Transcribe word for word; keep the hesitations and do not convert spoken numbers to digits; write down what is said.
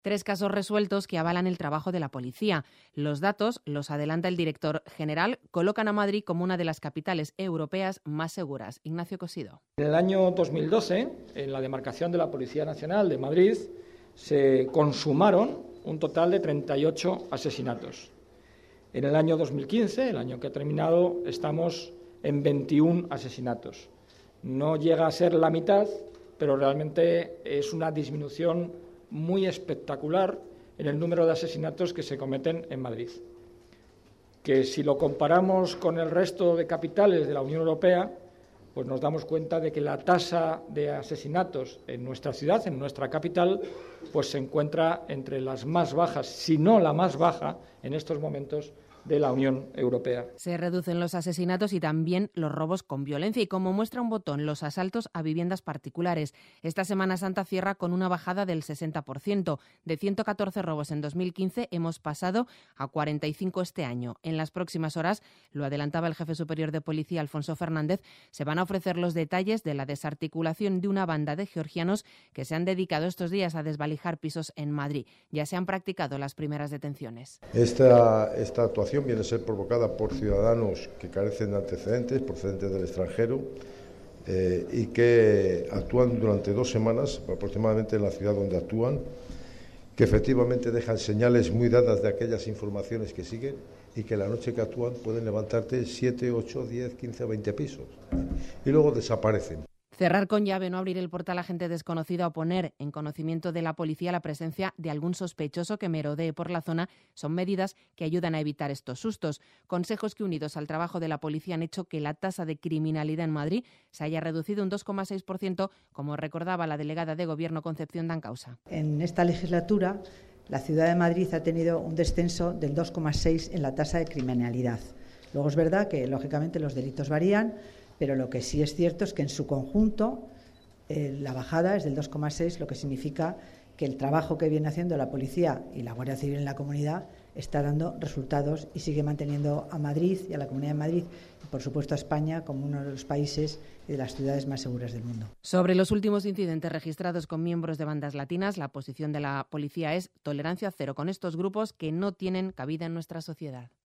Tres casos resueltos que avalan el trabajo de la policía. Los datos, los adelanta el director general, colocan a Madrid como una de las capitales europeas más seguras. Ignacio Cosido. En el año dos mil doce, en la demarcación de la Policía Nacional de Madrid, se consumaron un total de treinta y ocho asesinatos. En el año dos mil quince, el año que ha terminado, estamos en veintiún asesinatos. No llega a ser la mitad, pero realmente es una disminución muy espectacular en el número de asesinatos que se cometen en Madrid. Que si lo comparamos con el resto de capitales de la Unión Europea, pues nos damos cuenta de que la tasa de asesinatos en nuestra ciudad, en nuestra capital, pues se encuentra entre las más bajas, si no la más baja, en estos momentos de la Unión Europea. Se reducen los asesinatos y también los robos con violencia y, como muestra un botón, los asaltos a viviendas particulares. Esta Semana Santa cierra con una bajada del sesenta por ciento. De ciento catorce robos en dos mil quince hemos pasado a cuarenta y cinco este año. En las próximas horas, lo adelantaba el jefe superior de policía, Alfonso Fernández, se van a ofrecer los detalles de la desarticulación de una banda de georgianos que se han dedicado estos días a desvalijar pisos en Madrid. Ya se han practicado las primeras detenciones. Esta, esta actuación viene a ser provocada por ciudadanos que carecen de antecedentes, procedentes del extranjero, eh, y que actúan durante dos semanas, aproximadamente en la ciudad donde actúan, que efectivamente dejan señales muy dadas de aquellas informaciones que siguen y que la noche que actúan pueden levantarte siete, ocho, diez, quince o veinte pisos y luego desaparecen. Cerrar con llave, no abrir el portal a gente desconocida o poner en conocimiento de la policía la presencia de algún sospechoso que merodee por la zona son medidas que ayudan a evitar estos sustos. Consejos que, unidos al trabajo de la policía, han hecho que la tasa de criminalidad en Madrid se haya reducido un dos coma seis por ciento, como recordaba la delegada de Gobierno Concepción Dancausa. En esta legislatura, la ciudad de Madrid ha tenido un descenso del dos coma seis por ciento en la tasa de criminalidad. Luego es verdad que, lógicamente, los delitos varían, pero lo que sí es cierto es que en su conjunto eh, la bajada es del dos coma seis, lo que significa que el trabajo que viene haciendo la policía y la Guardia Civil en la comunidad está dando resultados y sigue manteniendo a Madrid y a la Comunidad de Madrid y, por supuesto, a España como uno de los países y de las ciudades más seguras del mundo. Sobre los últimos incidentes registrados con miembros de bandas latinas, la posición de la policía es tolerancia cero con estos grupos que no tienen cabida en nuestra sociedad.